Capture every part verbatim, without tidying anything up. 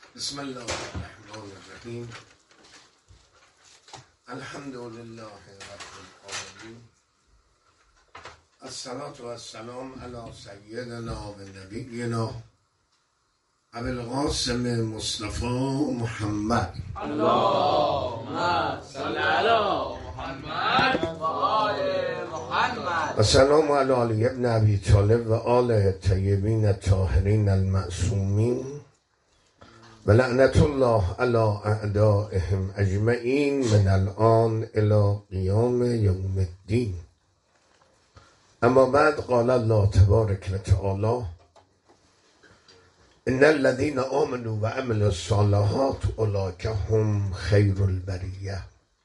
بسم الله الرحمن الرحیم. الحمد لله رب العالمین. الصلاة و السلام علی سیدنا و نبینا ابی القاسم مصطفی محمد. اللهم صل علی محمد و آل محمد. السلام علی علی ابن ابی طالب و آل الطیبین الطاهرین المعصومین و لعنت الله علی اعدائهم اجمعین من الان الی قیام یوم الدین. اما بعد، قال الله تبارک و تعالی: ان الذين آمنوا و عملوا الصالحات اولئک هم خیر البریه.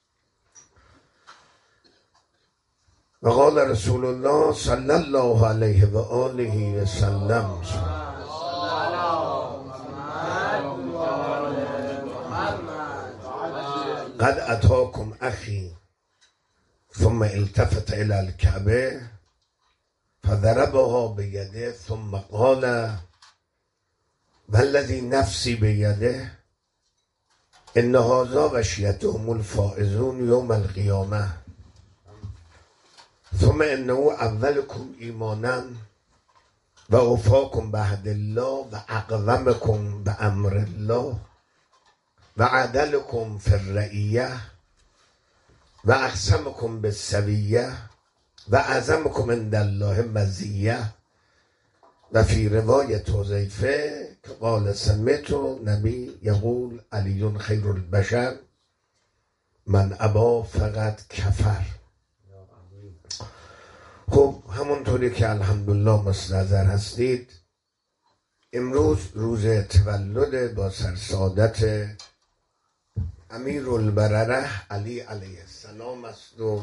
و قال رسول الله صلی الله علیه و آله و سلم: قد اتاکم اخی ثم التفت الى الكعبه فضربها بیده ثم قال: والذی نفسی بیده ان هذا وشیتهم الفائزون یوم القیامه ثم انه اولکم ایمانا و اوفاکم بعهد الله و اقومکم بامر الله و عدلکم فی الرعیه و اقسمکم بالسویه و اعظمکم عند الله مزیه. و فی روایت حذیفه که قال سمعت نبی یقول علی خیر البشر من ابا فقط کفر. خب همونطوری که الحمدلله مستحضر هستید، امروز روز تولد با سرسعادت امیرالبرره علی علیه السلام است و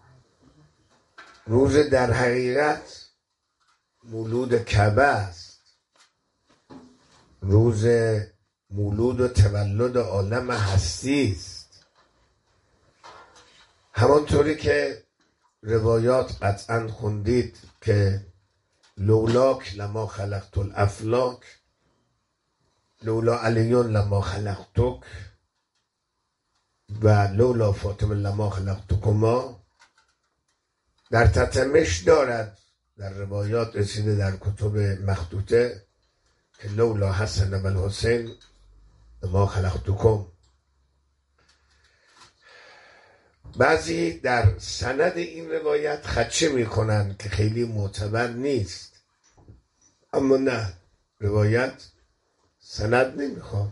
روز در حقیقت مولود کعبه است، روز مولود و تولد عالم هستی است. همانطوری که روایات قطعا خوندید که لولاک لما خلقت الافلاک لولا علی لما خلقتک و لولا فاطمه لما خلقتکما، در تتمش دارد، در روایات رسیده در کتب مخطوطه که لولا حسن و الحسین لما خلقتکم. بعضی در سند این روایت خدشه میکنن که خیلی معتبر نیست، اما نه، روایت سند نمیخواد.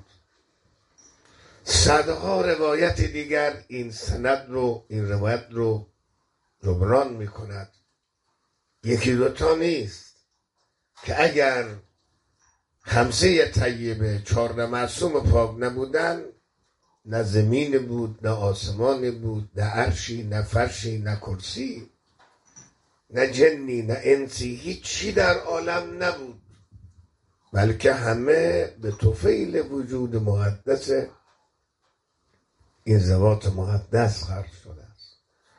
صدها روایت دیگر این سند رو، این روایت رو جبران میکند. یکی دوتا نیست که اگر خمسه طیبه چهار معصوم پاک نبودن، نه زمین بود، نه آسمان بود، نه عرشی، نه فرشی، نه کرسی، نه جنی، نه انسی، هیچی در عالم نبود، بلکه همه به طفیل وجود مقدس این ذوات مقدس خلق شده است.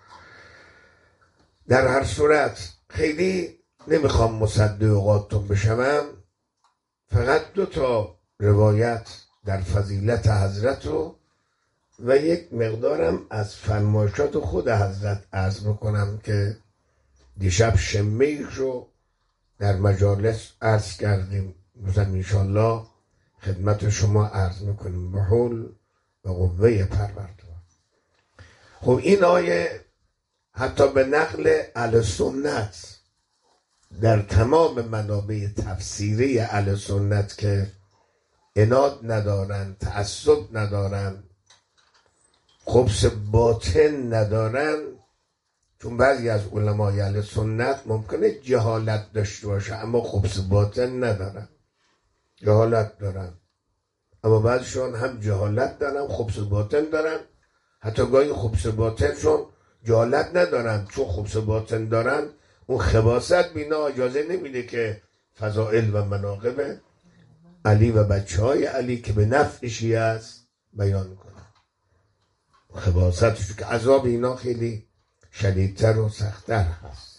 در هر صورت خیلی نمیخوام مصدق اوقاتتون بشوم، فقط دو تا روایت در فضیلت حضرت رو و یک مقدارم از فرمایشات خود حضرت عرض بکنم که دیشب شمیش رو در مجالس عرض کردیم، مثلا انشالله خدمت شما عرض میکنیم به حول و قوه پروردگار. خب این آیه حتی به نقل اهل سنت در تمام منابع تفسیری اهل سنت که عناد ندارن، تعصب ندارن، خبث باطن ندارن، چون بعضی از علمای اهل سنت ممکنه جهالت داشته باشه اما خبث باطن ندارن، جهالت دارن، اما بعضیشون هم جهالت دارن خبث باطن دارن، حتی گاهی خبث باطنشون جهالت ندارن، چون خبث باطن دارن اون خباثت بینا اجازه نمیده که فضائل و مناقب علی و بچه های علی که به نفع شیعه است بیان کنن. خباثتش که عذاب اینا خیلی شدیدتر و سختتر هست.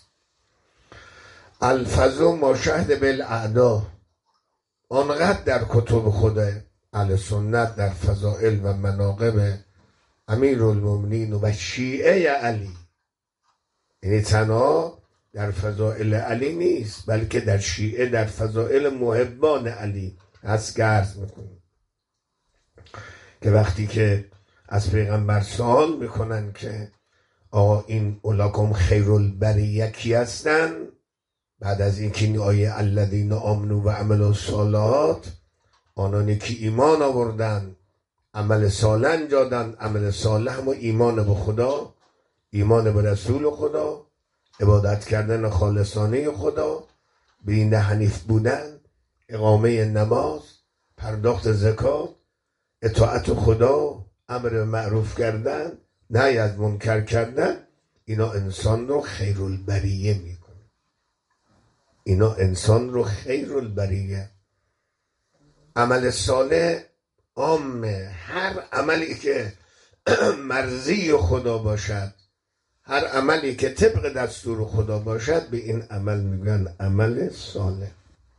الفضل ما شهد بالاعدا، آنقدر در کتب خود اهل سنت در فضائل و مناقب امیرالمومنین و شیعه علی، یعنی تنها در فضائل علی نیست بلکه در شیعه در فضائل محبان علی هست که عرض میکنیم که وقتی که از پیغمبر سوال میکنن که آقا این اولاکم خیرالبریه کی هستن، بعد از اینکه این آیه الذین آمنوا و عملوا الصالحات، آنانی که ایمان آوردن عمل صالح انجامدن، عمل صالح هم ایمان به خدا، ایمان به رسول خدا، عبادت کردن خالصانه خدا، دین حنیف بودن، اقامه نماز، پرداخت زکات، اطاعت خدا، امر معروف کردن، نهی از منکر کردن، اینا انسان رو خیرالبریه میکنه. اینا انسان رو خیرالبریه. عمل صالح عامه، هر عملی که مرضی خدا باشد، هر عملی که طبق دستور خدا باشد، به این عمل میگن عمل صالح.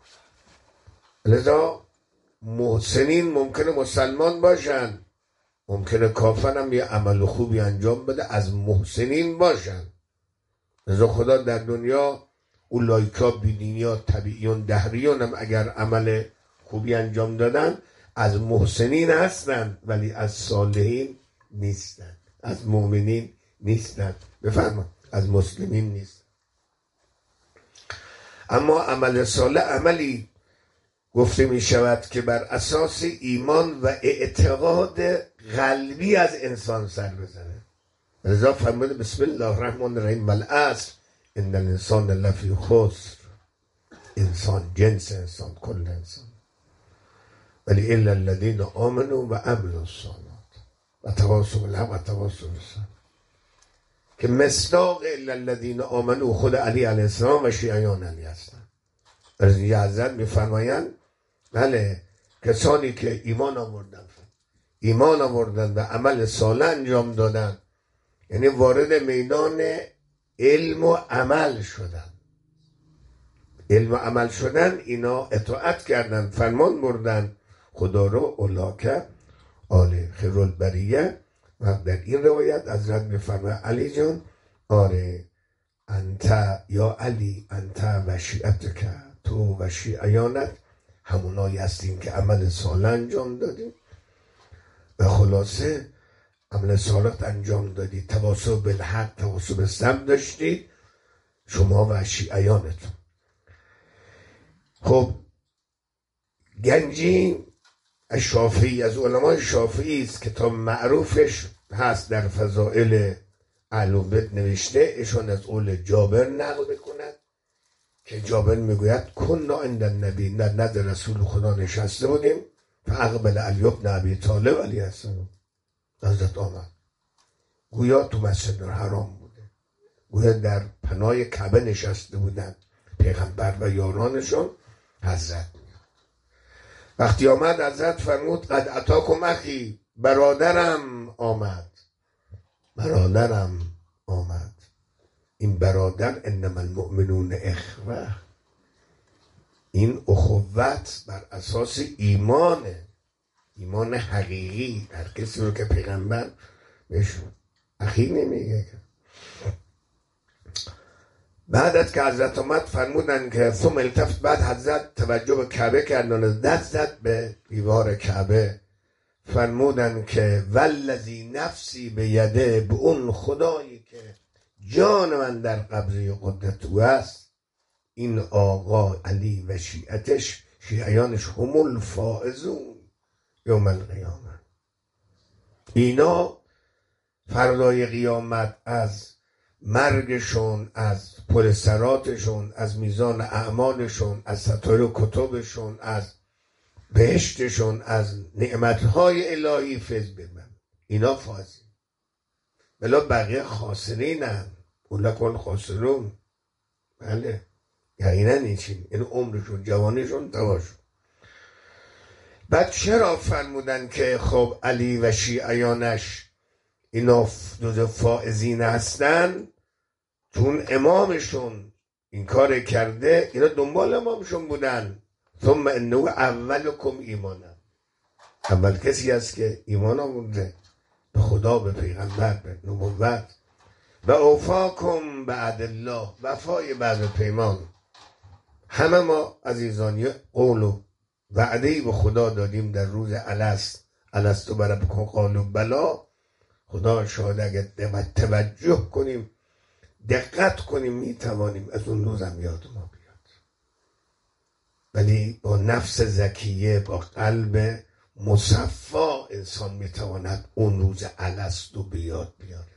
لذا محسنین ممکنه مسلمان باشن، ممکنه کافر هم یه عمل خوبی انجام بده، از محسنین باشن. لذا خدا در دنیا اولایکا بیدینیا طبیعیون دهریون هم اگر عمل خوبی انجام دادن از محسنین هستن، ولی از صالحین نیستن، از مؤمنین نیستن، بفرما از مسلمین نیست. اما عمل صالح عملی گفته می شود که بر اساس ایمان و اعتقاد قلبی از انسان سر بزنه. لذا فرموده بسم الله الرحمن الرحیم والعصر ان الانسان لفی خسر، انسان، جنس انسان، کل انسان، ولی الا الذین آمنوا و عملوا الصالحات و تواصوا بالحق و تواصوا بالصبر، که مصداق الا الذین آمنوا خود علی علیه السلام و شیعیان علی هستند. از این حضرت میفرمایند بله کسانی که ایمان آوردن ایمان آوردن و عمل صالح انجام دادن، یعنی وارد میدان علم و عمل شدن. علم و عمل شدن، اینا اطاعت کردن، فرمان بردن خدا رو، اولاکه آل خیرالبریه. و در این روایت حضرت میفرماید علی جان، آره انت یا علی انت و شیعتک، تو و شیعیانت همونایی هستیم که عمل صالح انجام دادیم و خلاصه عمل صالح انجام دادید، تواصل بالحق تواصل بالصبر داشتید شما و شیعیانتون. خب گنجی شافعی از علمای شافعی است، کتاب معروفش هست در فضائل اهل بیت نوشته، ایشون از قول جابر نقل میکند که جابر میگوید کنا عند النبی، در نزد رسول خدا نشسته بودیم، فاقبل علی بن ابی طالب علیه السلام، حضرت آمد، گویا تو مسجد الحرام بوده، گویا در پناه کعبه نشسته بودند پیغمبر و یارانشون. حضرت وقتی آمد حضرت فرمود قد اتاکم اخی، برادرم آمد، برادرم آمد. این برادر انما المؤمنون اخوه، این اخوت بر اساس ایمانه، ایمان حقیقی. در کسی رو که پیغمبر بهش اخی نمیگه. بعد از که حضرت آمد فرمودن که ثم التفت، بعد حضرت توجه به کعبه کردن، دست زد به دیوار کعبه، فرمودن که والذی نفسی به یده، به اون خدایی که جان من در قبضه قدرت او است، این آقا علی و شیعتش، شیعیانش، هم الفائزون یوم القیامه، اینا فردای قیامت از مرگشون، از پل صراطشون، از میزان اعمالشون، از ستاره کتبشون، از بهشتشون، از نعمتهای الهی فیض ببرن. اینا فائزین، بلا بقیه خاسرین هم، اولکل خاسرون. بله یقینا نیچین، این عمرشون، جوانیشون تماشون. بعد چرا فرمودن که خب علی و شیعیانش اینا جز فائزین هستن؟ چون امامشون این کار کرده، اینا دنبال امامشون بودن. ثم انه اولکم ایمانا، اول کسی است که ایمان آورده به خدا، به پیغمبر، به نبوت. و اوفاکم بعد الله، وفای بعد پیمان. همه ما عزیزان یه قول و وعده‌ای به خدا دادیم در روز الست الستو بربکم قالوا بلی. خدا شاهد اگر توجه کنیم، دقت کنیم، میتوانیم از اون روزم یاد ما بیاد. ولی با نفس زکیه، با قلب مصفا انسان میتواند اون روز الستو به یاد بیاره.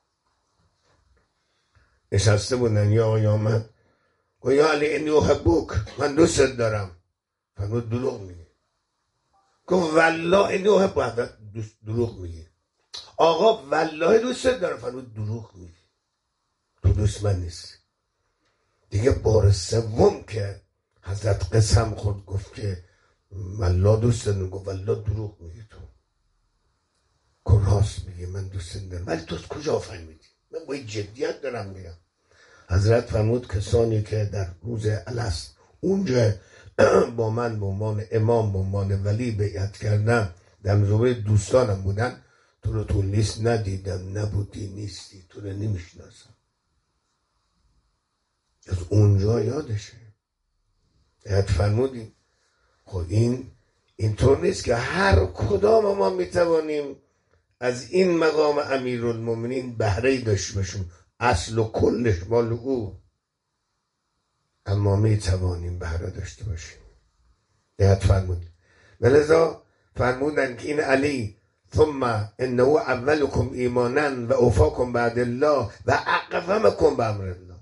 نشسته بودن یه آقای آمد گفت یا علی اینی احبک، من دوستت دارم. فرمود دروغ میگی. گفت والله اینی احبک، دروغ میگی. آقا والله دوستت دارم. فرمود دروغ میگی، تو دوست من نیستی. دیگه بار سوم که حضرت قسم خود گفت که والله دوستت دارم، گفت والله دروغ میگی، تو که راست میگی، من دوستت دارم. ولی تو کجا فهمیدی؟ من با جدیت دارم میگم. حضرت فرمود کسانی که در روز الست اونجا با من به عنوان امام، به عنوان ولی بیعت کردن، در مزوبه دوستانم بودن، تو رو تو لیست ندیدم، نبودی، نیستی، تو رو نمیشناسم. از اونجا یادشه. بیعت فرمودیم. خب این اینطور نیست که هر کدام ما میتوانیم از این مقام امیرالمومنین بهره داشته باشیم، اصل و کلش مال او، اما می توانیم بهره داشته باشیم. بیعت فرمودیم. ولذا فرمودن که این علی ثم انه اولکم ایمانا و اوفاکم بعد الله و اقومکم بامر الله.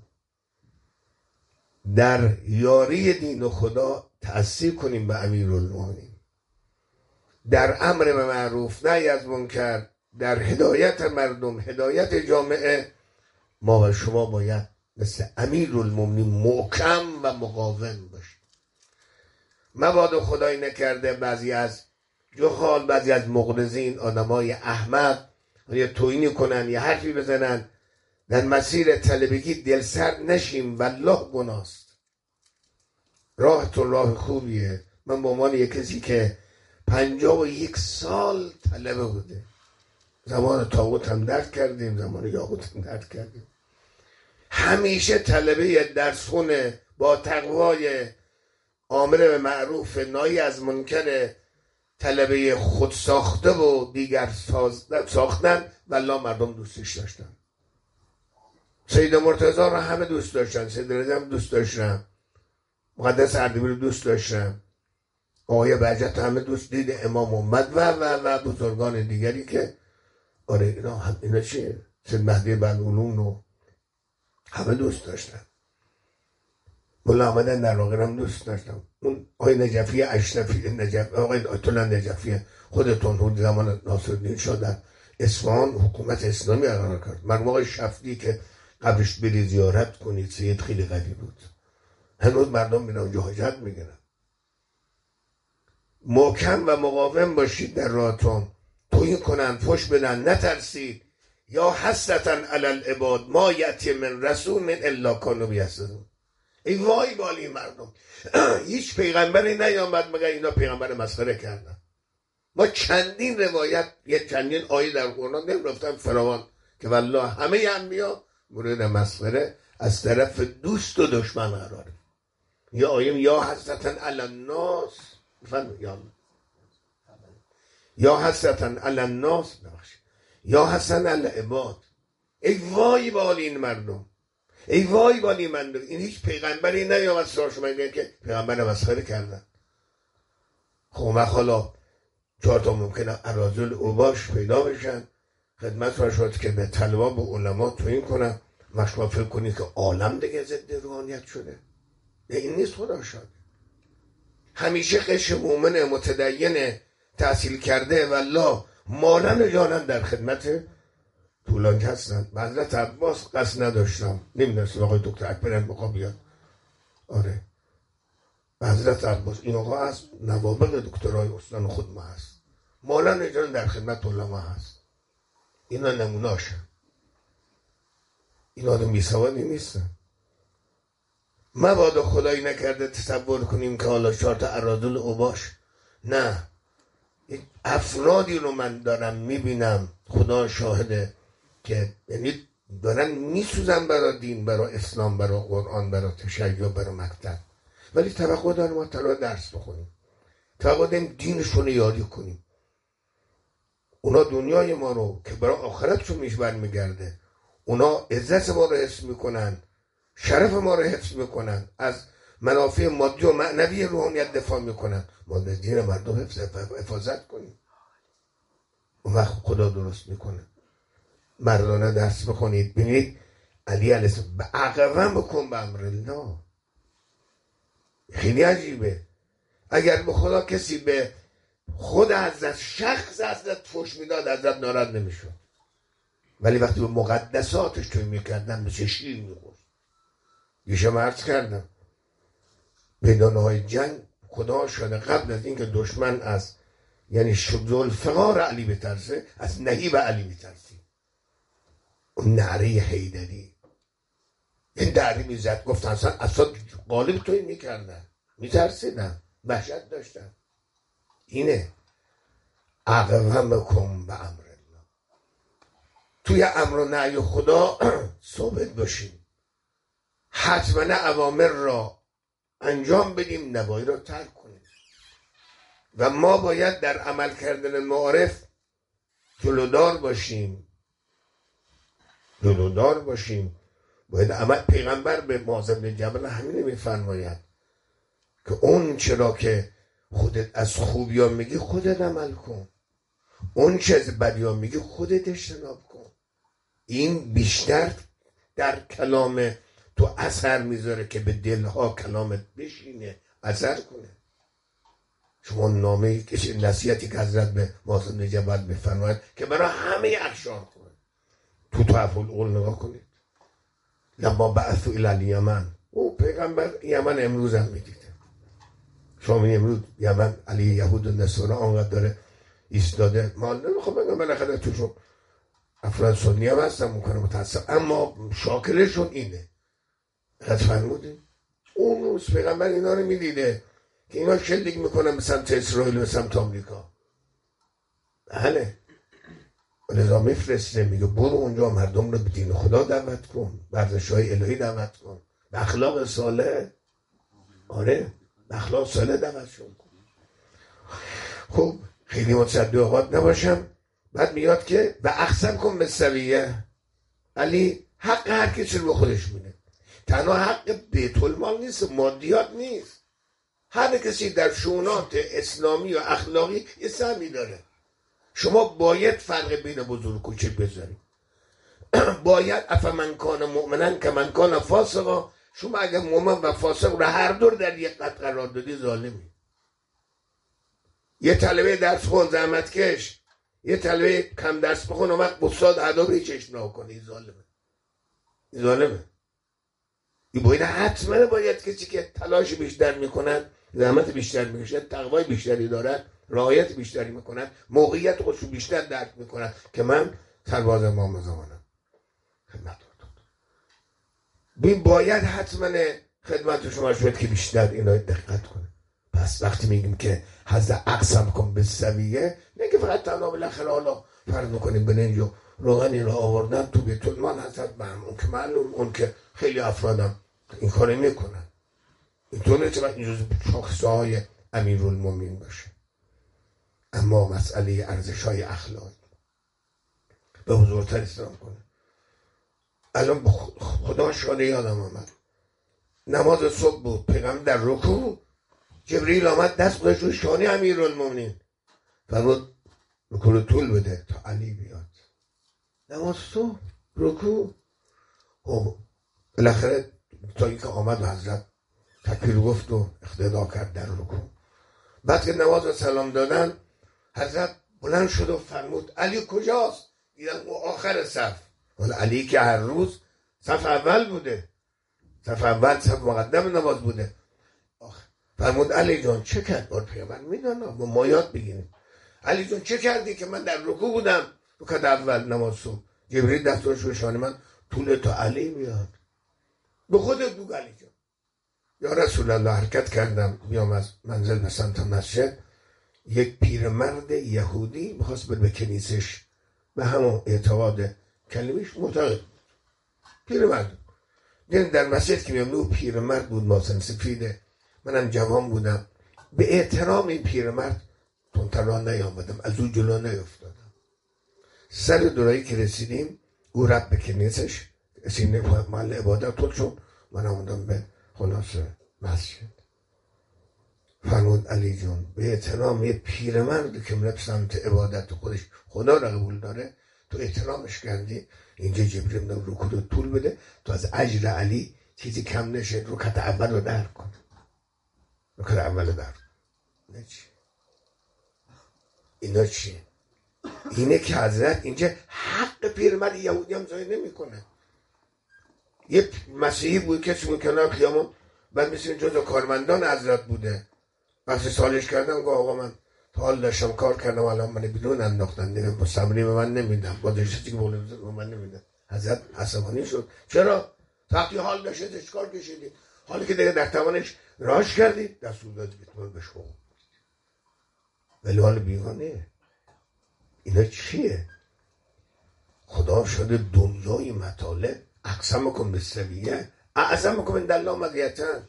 در یاری دین و خدا تأثیر کنیم به امیرالمومنین، در امر به معروف نهی از منکر، در هدایت مردم، هدایت جامعه. ما و شما باید مثل امیرالمومنین محکم و مقاوم باشیم. مبادا خدای نکرده بعضی از جهال، بعضی از مغرضین، آدمای احمق یا توهینی کنن یا حرفی بزنن، در مسیر طلبگی دل سرد نشیم. والله گناست. راهتون راه خوبیه. من به عنوان یک کسی که پنجاه و یک سال طلبه بوده، زمان طاغوت هم درک کردیم، زمان یاقوت هم درک کردیم، همیشه طلبه درس خونه با تقوای آمر به معروف نهی از منکر، طلبه خود ساخته و دیگر ساختن، والله مردم دوستش داشتن. سید مرتضی رو همه دوست داشتن، سید رضا هم دوست داشتن، مقدس اردبیل رو دوست داشتن، آقای بهجت همه دوست، دید امام اومد و و و بزرگان دیگری که آره اینا هم اینا چیه، سید مهدی بن‌علوم رو همه دوست داشتن. مولا احمد اندرواقی هم دوست داشتم. اون آقای نجفی اشرفی، نجف آقای آیت الله نجفی خودتون حدود زمان ناصرالدین شاه در اصفهان حکومت اسلامی قرار کرد. مرحوم آقای شفتی که قبرش بری زیارت کنید، سید خیلی قوی بود. هنوز مردم میرن اونجا حاجت میگیرن. محکم و مقاوم باشید در راهتون. توهین کنن، فحش بدن، نترسید. یا حسرتا علی العباد ما یأتی من رسول الا کانوا یحسدون. ای وای بالی مردم، هیچ پیغمبری نیامد مگر اینا پیغمبر مسخره کردن. ما چندین روایت، یه چندین آیه در قرآن نمی‌رفتن فراوان که والله همه انبیا مورد مسخره از طرف دوست و دشمن قراره. یا آیه یا حسرتا علی الناس، یا یا حسرتا علی الناس، یا حسن علی العباد. ای وای بالی این مردم، ای وای بالی من. این هیچ پیغمبری نیامد سراغ شما که پیغمبر مسخره کردن. خب حالا چهار تا ممکنه اراذل اوباش پیدا بشن، خدمت را شد که به طلبا و علما توهین کنن، شما فکر کنید که عالم دیگه ضد روحانیت شده. این نیست. خدا شد همیشه قش مومن متدین تحصیل کرده والله مالن جانن در خدمت طولانی هستن. حضرت عباس قصد نداشتم، نمیدونستم آقای دکتر اکبر بخواه بیاد. آره حضرت عباس این آقا از نوابق دکترای استان خود ما هست، مالن جانن در خدمت علما هست. اینا نموناشه. این آدم بیسوادی نیستن. مبادا خدایی نکرده تصور کنیم که حالا چهار تا اراذل اوباش، نه، افرادی رو من دارم میبینم، خدا شاهده، که یعنی دارن میسوزن برای دین، برای اسلام، برای قرآن، برای تشیع، برای مکتب، ولی توقع داریم ما طلا درس بخونیم، توقع داریم دینشون رو یاری کنیم. اونا دنیای ما رو که برای آخرتشون میش برمیگرده، اونا عزت ما رو حفظ میکنن، شرف ما رو حفظ میکنن، از منافع مادی و معنوی روحانیت دفاع میکنن. ما به دین مردم حفظ حفاظت کنیم، اون وقت خدا درست میکنه. مردانه درس بخونید. ببینید علی علیه السلام به عقبم بکن به امر الله. خیلی عجیبه. اگر به خدا کسی به خود حضرت، شخص حضرت فحش میداد، حضرت ناراحت نمیشد، ولی وقتی به مقدساتش توی میکردن مثل شیر میخورد. یه عرض کردم میدانه های جنگ خدا شده قبل از اینکه دشمن از یعنی شبزالفقار علی بترسه، از نهیب علی بترسی. اون نعره حیدری این دعری میزد، گفتن اصلا اصلا غالب توی میکردن، میترسیدن، وحشت داشتن. اینه عقوم کن به امر الله. توی امر و نهی خدا ثابت باشیم، حتما اوامر را انجام بدیم، نواهی را ترک کنیم. و ما باید در عمل کردن معارف جلودار باشیم، جلودار باشیم. باید عمل. پیغمبر به معاذ بن جبل همین میفرماید که اون چرا که خودت از خوبیا میگی خودت عمل کن، اون چه از بدیا میگی خودت اجتناب کن. این بیشتر در کلام تو اثر میذاره که به دلها کلامت بشینه، اثر کنه. شما نامه کسی نصیحتی که حضرت به معاذ بن جبل میفرماید که برای همه اقشار کنه. تو تحف القول نگاه کنید، لما بعثوا الی الیمن، او پیغمبر یمن امروز هم میدیده. شما می امروز یمن علی یهود و نصارا آنقدر داره ایستاده. ما نمیخوام بگم بالاخره توشون افراد سنی هم هستن میکنه متاسف، اما شاکرشون اینه. قد فرمودیم اون روز پیغمبر اینا رو میدیده که اینا شلیک میکنن به سمت اسرائیل و به سمت آمریکا. بله، لذا میفرسته میگه برو اونجا مردم رو به دین خدا دعوت کن، ورزش‌های الهی دعوت کن، به اخلاق صالح. آره، به اخلاق صالح دعوتشون کن. خب خیلی متصدی آقاد نباشم. بعد میاد که و احسن کن به سویه. علی حق هر کسی رو به خودش میده. تنها حق بیت المال نیست، مادیات نیست. هر کسی در شؤونات اسلامی و اخلاقی یه سهمی داره. شما باید فرق بین بزرگ و کوچک بذارید. باید افمن کان مؤمنا کمن کان فاسقا. شما اگر مؤمن و فاسق رو هر دور در یک قطع قرار دادی ظالمی. یه طلبه درس خون زحمت کش، یه طلبه کم درس بخون و وقت استاد ادب هیچ اشنا کنه، این ظالمه. این ظالمه. این باید حتما باید کسی که تلاش بیشتر میکنن، زحمت بیشتر میکشن، تقوای بیشتری دارن، رعایت بیشتری میکنن، موقعیت خودشو بیشتر درک میکنن که من سرباز امام زمانم، خدمت بین باید حتما خدمت شما شد که بیشتر اینا دقت کنه. پس وقتی میگیم که حضرت اقسم کن به سویه، نه که فقط تنها بالاخره حالا فرض میکنیم برنج و روغنی رو آوردن تو بیت المال حضرت بهم، اون که معلوم، اون که خیلی افرادم این کار میکنن. اینطور نیست که این جزء شاخصه های امیرالمومنین باشه. اما مسئله ارزش های اخلاقی به بزرگتر اسلام کنه. الان خدا شاده یادم آمد نماز صبح بود، پیغمبر در رکوع، جبریل آمد دست گذاشت روی شانه امیرالمومنین، فرمود رکوع رو طول بده تا علی بیاد. نماز صبح رکوع. خب بالاخره تا اینکه آمد و حضرت تکبیر گفت و اقتدا کرد در رکوع. بعد که نماز و سلام دادن، حضرت بلند شد و فرمود علی کجاست؟ دیدن او آخر صف. ولی علی که هر روز صف اول بوده، صف اول صف مقدم نماز بوده. فرمود علی جان چه کرد؟ بار پیغمبر میدانم با ما یاد بگیریم. علی جان چه کردی که من در رکوع بودم رکعت اول نماز صبح، جبریل دستش رو شانه من طول تا علی میاد. به خودت بگو علی جان. یا رسول الله حرکت کردم بیام از منزل به سمت مسجد، یک پیرمرد یهودی میخواست بره به کنیسش به همون اعتقاد کلمیش معتقد. پیرمرد یعنی در مسجد که میام، او پیرمرد بود، ماسن سفیده، منم جوان بودم. به احترام این پیرمرد تونترا نیامدم، از او جلو نیفتادم. سر دورایی که رسیدیم او رفت به کنیسش، سینه محل عبادت بود، چون من آمدم به خلاصه مسجد. فرمود علی جون به احترام یه پیرمرد که میره سمت عبادت خودش خدا را قبول داره، تو احترامش کردی. اینجا جبرئیل میگه رکوع رو طول بده تو از اجر علی چیزی کم نشه، رکعت اول رو در کن، رکعت اول رو در کن. اینا چی؟ اینا چی؟ اینه که حضرت اینجا حق پیرمرد یهودی هم ضایع نمیکنه. یه مسیحی بود که چون کنار خیامون، بعد مثل جزو کارمندان حضرت بوده، وقتی سالش کردم گفت آقا من تا حال داشتم کار کردم، الان من بیرون انداختن دیگه، مستمری به من نمیدم، با دشتی که بوله به من نمیدم. حضرت عصبانی شد. چرا؟ وقتی حال داشته اشکار کشیدی، حالی که دیگه در توانش راش کردی دستور دادی بیتمال بشو، ولی حال بیگانه. اینا چیه؟ خدا شده دنیای مطالب اقسم کن به سویه اعظم کن در الله مزیتن.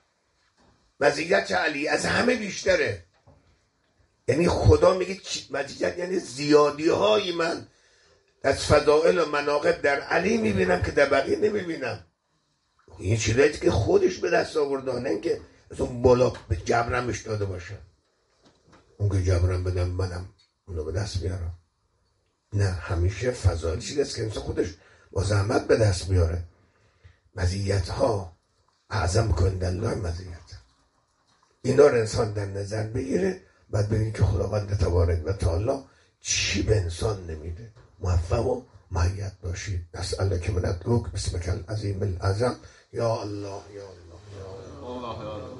مزیت علی از همه بیشتره. یعنی خدا میگه مزیت یعنی زیادی های من از فضائل و مناقب در علی میبینم که در بقیه نمیبینم. این چیزایی که خودش به دست آورده، نه اینکه از اون بالا به جبرمش داده باشه. اون که جبرم بدم منم اونو به دست بیارم. نه، همیشه فضائل چیزی است که انسان خودش با زحمت به دست بیاره. مزیت ها اعظم کن در الله مزیت. اینا رو انسان در نظر بگیره، بعد ببینید که خداوند تبارک و تعالی چی به انسان نمیده. موفق و مهیت باشید. نسأل که من ادعوک بسمک العظیم الاعظم یا الله یا الله یا الله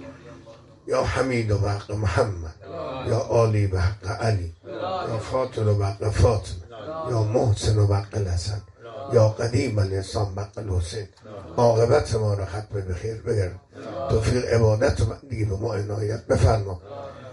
یا حمید و حق محمد یا عالی و حق علی یا فاطر و حق فاطمه یا محسن و حق الحسن یا قدیم الاحسان حق الحسین. عاقبت ما را ختم بخیر بگرد. توفیق عبادت و دیگه به ما عنایت بفرما.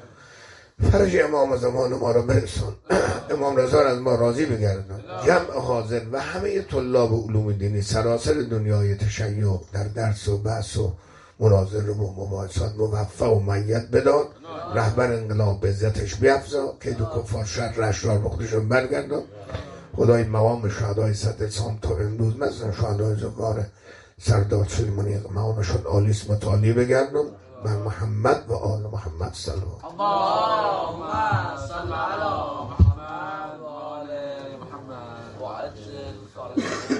فرج امام زمان ما را برسون. امام رضا را از ما راضی بگردان. جمع حاضر و همه طلاب علوم دینی سراسر دنیای تشیع در درس و بحث و مناظره و مباحثات موفق و مؤید بدان. رهبر انقلاب به عزتش بیفزا، که دو کفار شر اشرار به خودشون برگردان. خدای مقام شهدای صد سام تا امروز مثل شهدای زکار سردار سلیمانی مقامشون آلیس متعالی بگردن. بر محمد و آل محمد صلی الله اللهم صل علی محمد و آل محمد و عجل فرجهم.